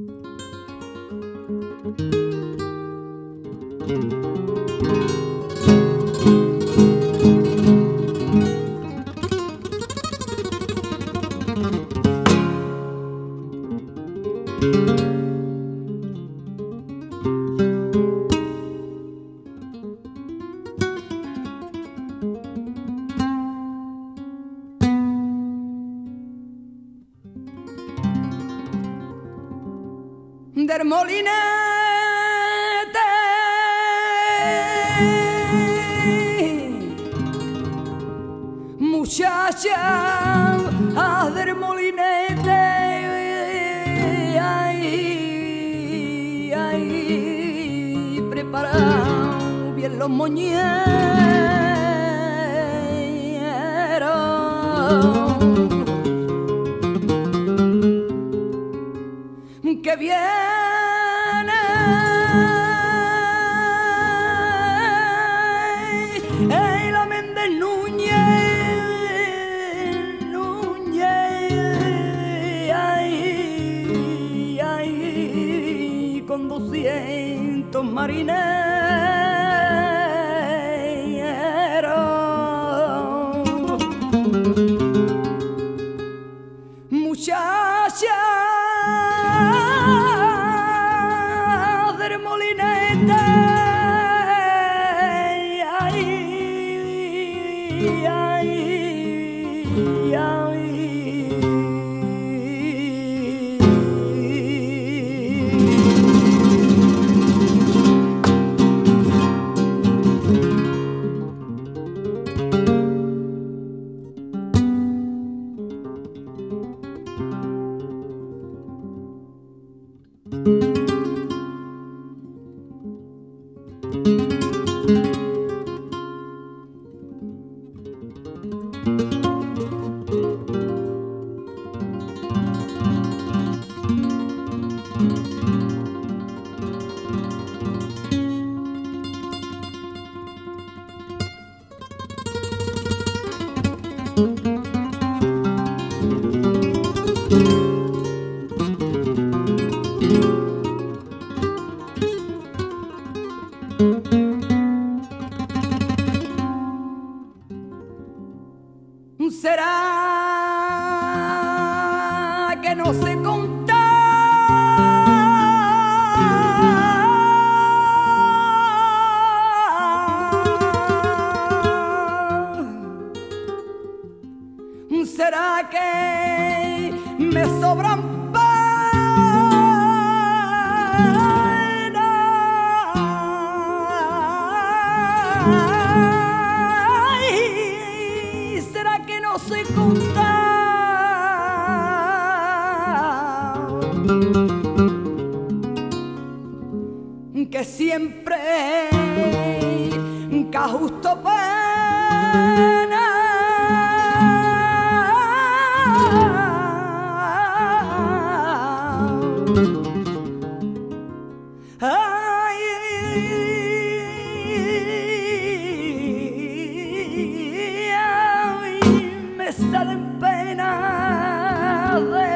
Del molinete, muchacha, del molinete, ay, ay, preparado bien los moñeros, que viene la Méndez Núñez, ay, ay, con 200 marineros, muchacha del molinete, ay, ay, ay. ¿Será que no sé contar? ¿Será que me sobran penas? ¿Será que no sé contar? Que siempre que justo pena. Ay, ay, me salen penas de